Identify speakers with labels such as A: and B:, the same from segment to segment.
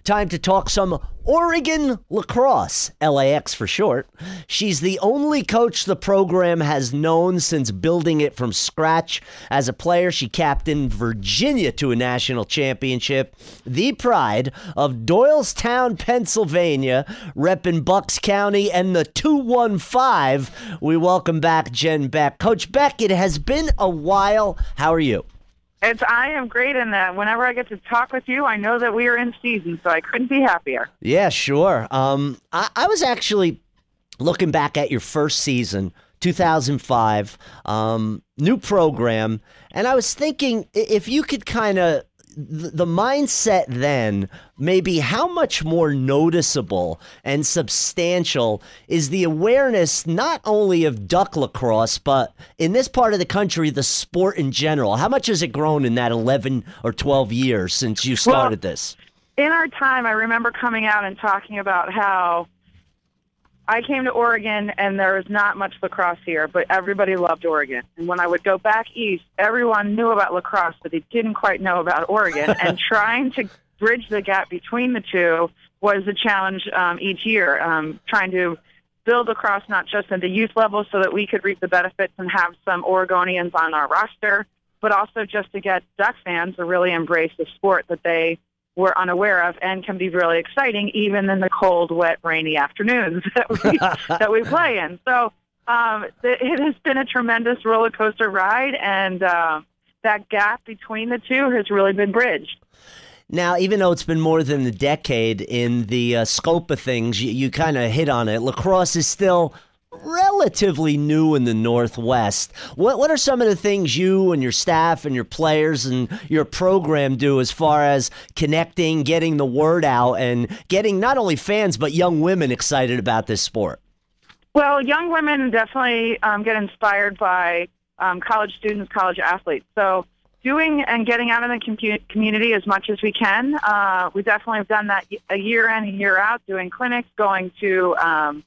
A: Time to talk some Oregon lacrosse, LAX for short. She's the only coach the program has known since building it from scratch. As a player, she captained Virginia to a national championship. The pride of Doylestown, Pennsylvania, repping Bucks County and the 215. We welcome back Jen Beck. Coach Beck, it has been a while. How are you?
B: I am great in that. Whenever I get to talk with you, I know that we are in season, so I couldn't be happier.
A: Yeah, sure. I was actually looking back at your first season, 2005, new program, and I was thinking if you could kind of the mindset then, maybe how much more noticeable and substantial is the awareness not only of duck lacrosse, but in this part of the country, the sport in general? How much has it grown in that 11 or 12 years since you started this?
B: In our time, I remember coming out and talking about how I came to Oregon and there was not much lacrosse here, but everybody loved Oregon. And when I would go back east, everyone knew about lacrosse, but they didn't quite know about Oregon. And trying to bridge the gap between the two was the challenge each year, trying to build lacrosse not just at the youth level so that we could reap the benefits and have some Oregonians on our roster, but also just to get Duck fans to really embrace the sport that they were unaware of and can be really exciting even in the cold, wet, rainy afternoons that we play in. So it has been a tremendous roller coaster ride, and that gap between the two has really been bridged.
A: Now, even though it's been more than a decade in the scope of things, you kind of hit on it. Lacrosse is still relatively new in the Northwest. What are some of the things you and your staff and your players and your program do as far as connecting, getting the word out, and getting not only fans but young women excited about this sport?
B: Well, young women definitely get inspired by college students, college athletes. So doing and getting out in the community as much as we can. We definitely have done that a year in and year out, doing clinics, going to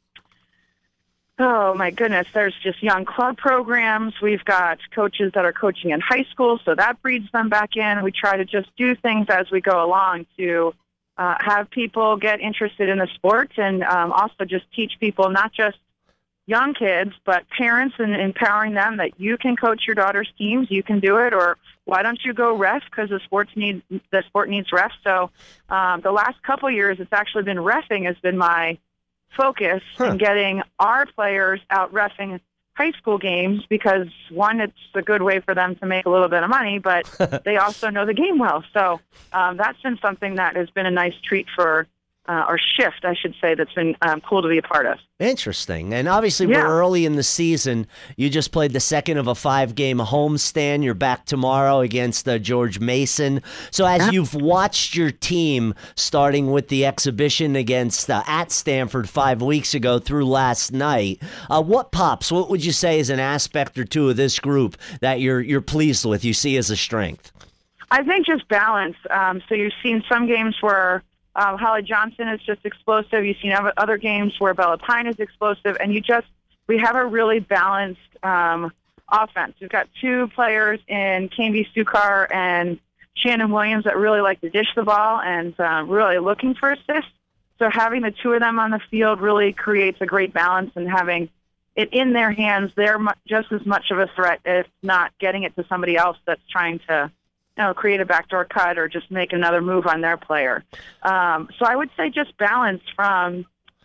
B: oh, my goodness, there's just young club programs. We've got coaches that are coaching in high school, so that breeds them back in. We try to just do things as we go along to have people get interested in the sport, and also just teach people, not just young kids, but parents, and empowering them that you can coach your daughter's teams, you can do it, or why don't you go ref, because the sport needs refs. So the last couple years, it's actually been reffing has been my focus in getting our players out reffing high school games, because one, it's a good way for them to make a little bit of money, but they also know the game well. So that's been something that has been a nice treat for or shift, I should say, that's been cool to be a part of.
A: Interesting. And obviously we're early in the season. You just played the second of a 5-game homestand. You're back tomorrow against George Mason. So as you've watched your team, starting with the exhibition against at Stanford 5 weeks ago through last night, what pops? What would you say is an aspect or two of this group that you're pleased with, you see as a strength?
B: I think just balance. So you've seen some games where Holly Johnson is just explosive. You've seen other games where Bella Pine is explosive, and we have a really balanced offense. We've got two players in Canby Sukar and Shannon Williams that really like to dish the ball and really looking for assists. So having the two of them on the field really creates a great balance, and having it in their hands, they're just as much of a threat, if not getting it to somebody else that's trying to create a backdoor cut or just make another move on their player. So I would say just balance from,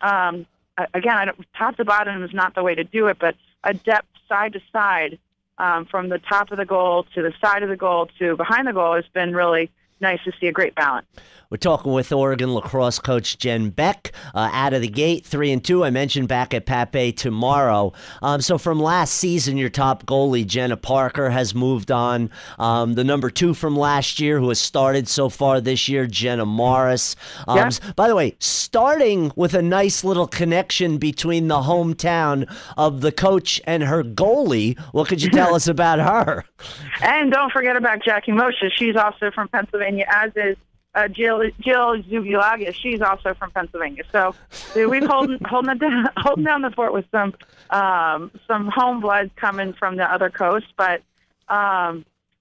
B: again, top to bottom is not the way to do it, but a depth side to side, from the top of the goal to the side of the goal to behind the goal has been really nice to see a great balance.
A: We're talking with Oregon lacrosse coach Jen Beck. Out of the gate, 3-2. I mentioned back at Pape tomorrow. So from last season, your top goalie, Jenna Parker, has moved on. The number 2 from last year, who has started so far this year, Jenna Morris. By the way, starting with a nice little connection between the hometown of the coach and her goalie. What could you tell us about her?
B: And don't forget about Jackie Moshe. She's also from Pennsylvania, as is Jill Zubilaga. She's also from Pennsylvania. So we've holding down the fort with some home blood coming from the other coast. But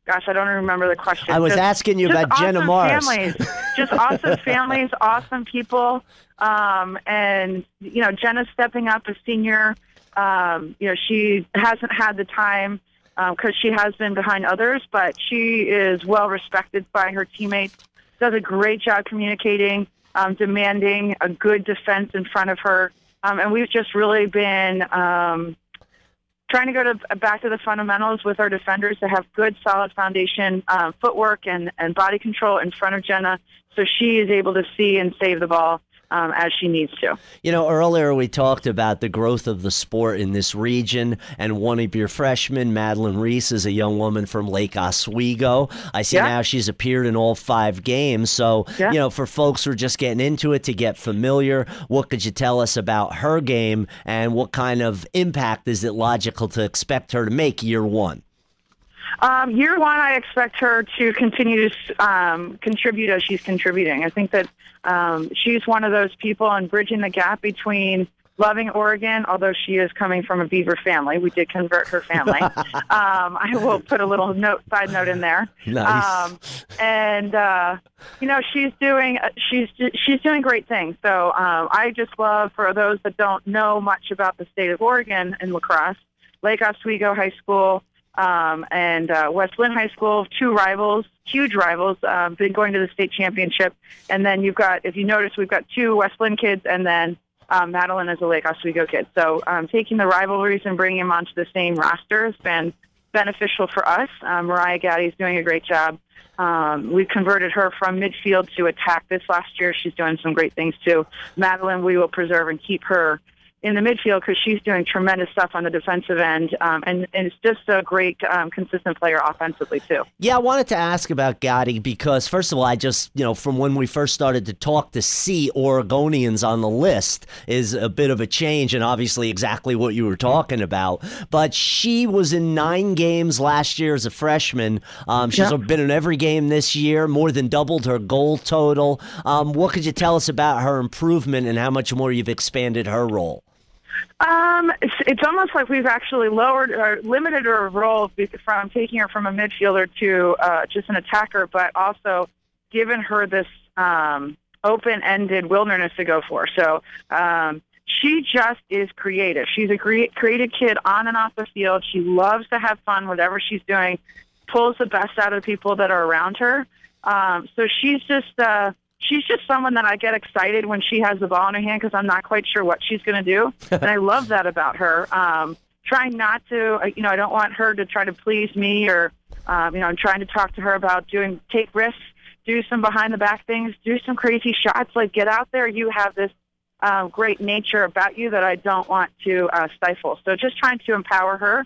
B: gosh, I don't remember the question.
A: I was asking you about Jenna Morris.
B: Families, just awesome families, awesome people. And, Jenna's stepping up as senior. She hasn't had the time because she has been behind others, but she is well respected by her teammates, does a great job communicating, demanding a good defense in front of her. And we've just really been trying to go back to the fundamentals with our defenders to have good, solid foundation, footwork and body control in front of Jenna, so she is able to see and save the ball as she needs to.
A: Earlier we talked about the growth of the sport in this region, and one of your freshmen, Madeline Reese, is a young woman from Lake Oswego. I see now she's appeared in all 5 games. So, for folks who are just getting into it, to get familiar, what could you tell us about her game, and what kind of impact is it logical to expect her to make year one?
B: Year one, I expect her to continue to contribute as she's contributing. I think that she's one of those people on bridging the gap between loving Oregon, although she is coming from a Beaver family. We did convert her family. I will put a little side note in there.
A: Nice.
B: She's doing great things. So I just love, for those that don't know much about the state of Oregon in lacrosse, Lake Oswego High School and West Lynn High School, 2 rivals, huge rivals, been going to the state championship. And then you've got, if you notice, we've got 2 West Lynn kids, and then Madeline is a Lake Oswego kid. So taking the rivalries and bringing them onto the same roster has been beneficial for us. Mariah Gaddy is doing a great job. We converted her from midfield to attack this last year. She's doing some great things too. Madeline, we will preserve and keep her in the midfield because she's doing tremendous stuff on the defensive end, and it's just a great, consistent player offensively, too.
A: Yeah, I wanted to ask about Gotti because, first of all, I just, from when we first started to talk, to see Oregonians on the list is a bit of a change, and obviously exactly what you were talking about. But she was in 9 games last year as a freshman. She's been in every game this year, more than doubled her goal total. What could you tell us about her improvement and how much more you've expanded her role?
B: It's almost like we've actually lowered or limited her role from taking her from a midfielder to just an attacker, but also given her this open-ended wilderness to go for. So she just is creative. She's a creative kid on and off the field. She loves to have fun, whatever she's doing, pulls the best out of the people that are around her. So she's just someone that I get excited when she has the ball in her hand because I'm not quite sure what she's going to do. And I love that about her. Trying not to, I don't want her to try to please me or, I'm trying to talk to her about take risks, do some behind the back things, do some crazy shots, like get out there. You have this great nature about you that I don't want to stifle. So just trying to empower her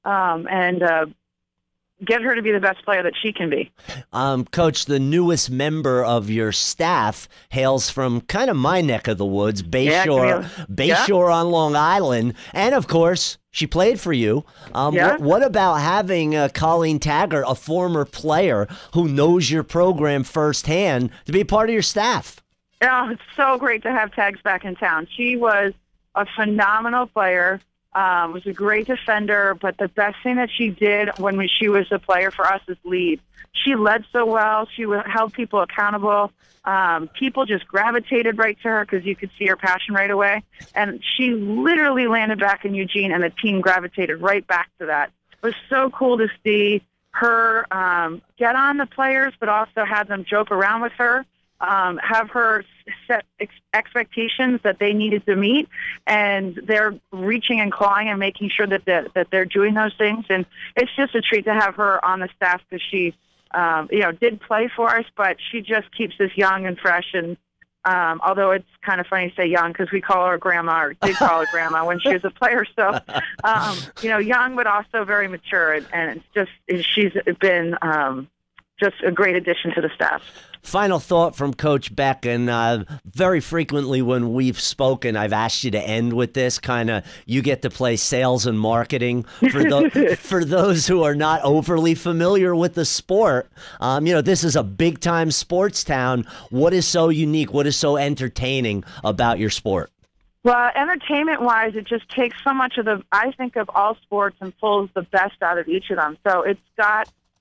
B: and get her to be the best player that she can be.
A: Coach, the newest member of your staff hails from kind of my neck of the woods, Bayshore on Long Island. And, of course, she played for you. What about having Colleen Taggart, a former player who knows your program firsthand, to be part of your staff?
B: Oh, it's so great to have Tags back in town. She was a phenomenal player. Was a great defender, but the best thing that she did when she was a player for us is lead. She led so well. She held people accountable. People just gravitated right to her because you could see her passion right away. And she literally landed back in Eugene, and the team gravitated right back to that. It was so cool to see her get on the players, but also have them joke around with her. Have her set expectations that they needed to meet, and they're reaching and clawing and making sure that they're doing those things. And it's just a treat to have her on the staff because she, did play for us, but she just keeps us young and fresh. And although it's kind of funny to say young because we call her grandma, or did call her grandma when she was a player. So, young but also very mature, and she's been just a great addition to the staff.
A: Final thought from Coach Beck, and very frequently when we've spoken, I've asked you to end with this kind of, you get to play sales and marketing. For those who are not overly familiar with the sport, this is a big-time sports town. What is so unique? What is so entertaining about your sport?
B: Well, entertainment-wise, it just takes so much of I think of all sports and pulls the best out of each of them. So it's got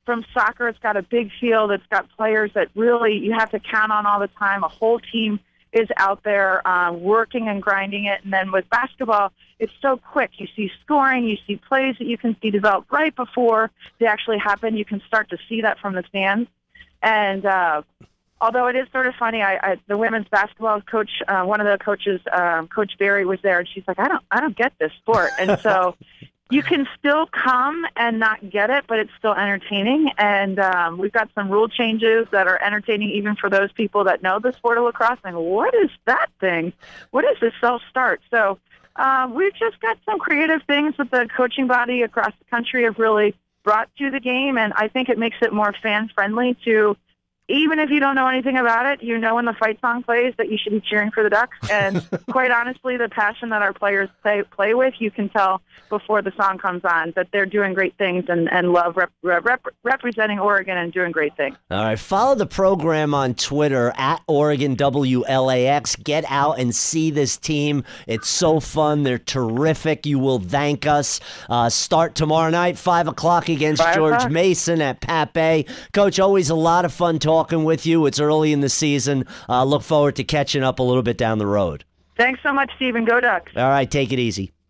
B: from soccer. It's got a big field. It's got players that really you have to count on all the time. A whole team is out there working and grinding it. And then with basketball, it's so quick. You see scoring. You see plays that you can see develop right before they actually happen. You can start to see that from the stands. And although it is sort of funny, the women's basketball coach, one of the coaches, Coach Barry, was there, and she's like, I don't get this sport. And so you can still come and not get it, but it's still entertaining. And we've got some rule changes that are entertaining even for those people that know the sport of lacrosse. And what is that thing? What is this self-start? So we've just got some creative things that the coaching body across the country have really brought to the game, and I think it makes it more fan-friendly to, even if you don't know anything about it, you know when the fight song plays that you should be cheering for the Ducks. And quite honestly, the passion that our players play with, you can tell before the song comes on that they're doing great things and love representing Oregon and doing great things.
A: All right, follow the program on Twitter at Oregon WLAX. Get out and see this team. It's so fun. They're terrific. You will thank us. Start tomorrow night, 5 o'clock against George Mason at Pat Bay. Coach, always a lot of fun talking with you. It's early in the season. Look forward to catching up a little bit down the road.
B: Thanks so much, Stephen. Go Ducks.
A: All right, take it easy.